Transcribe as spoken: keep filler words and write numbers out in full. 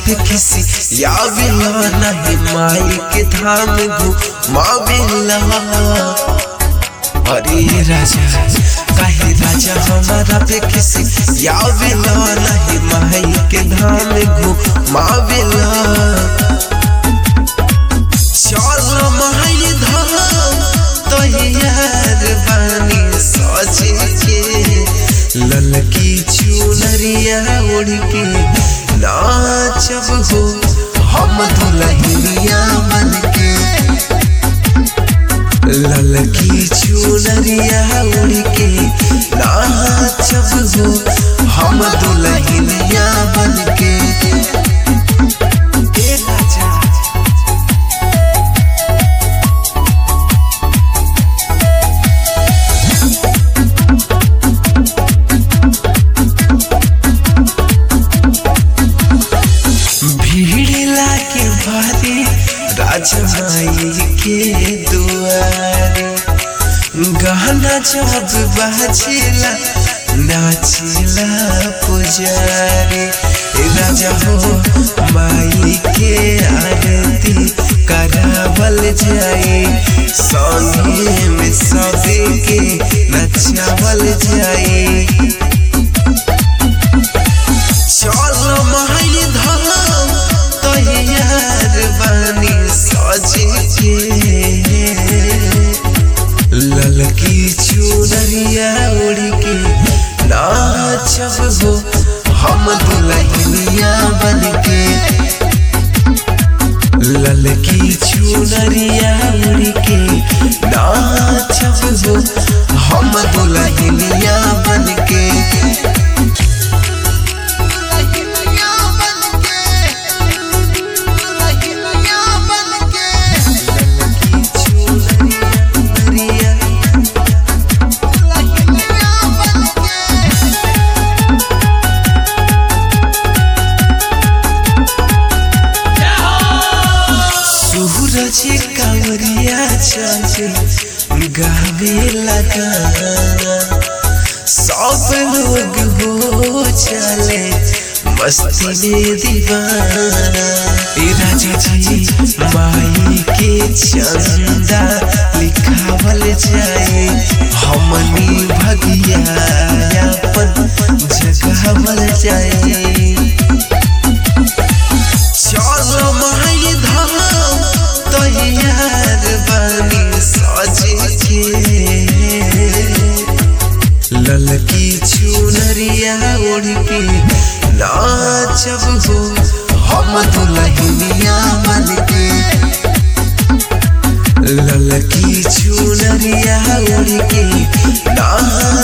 पे किसी याविला नहीं माई के धाम घुमाविला। अरे राजा काहे राजा हमारा पे किसी याविला नहीं माई के धाम घुमाविला। चल माई धाम तैयार बानी सज के ललकी चुनरिया ओढ़ के नाचब हो हम दुल्हनिया बन के। ललकी चुनरिया ओढ़ के नाचब हो हम दुल्हनिया बन के। राजा माई के दुआरे गाना जब बाजेला नाचेला पुजारी। राजा हो माई के आरती करावल जाए संगे में सबे के नचावल जाए। चलो माई धाम तैयार बानी सज के ललकी चुनरिया ओढ़ के नाचब हो हम दुल्हनिया बन के। ललकी चुनरिया ओढ़ के नाचब हो हम दुल्हनिया बन के। कांवरिया चले गावे लगाना सब लोग हो चले मस्ती में दीवाना। राजा जी माई के चंदा लिखावल जाए हमनी भगिया अपन जगावल जाए। चलो माई धाम तैयार बानी सज के ललकी चुनरिया ओढ़ के नाचब हो हम दुल्हनिया बन के। ललकी चुनरिया ओढ़ के नाच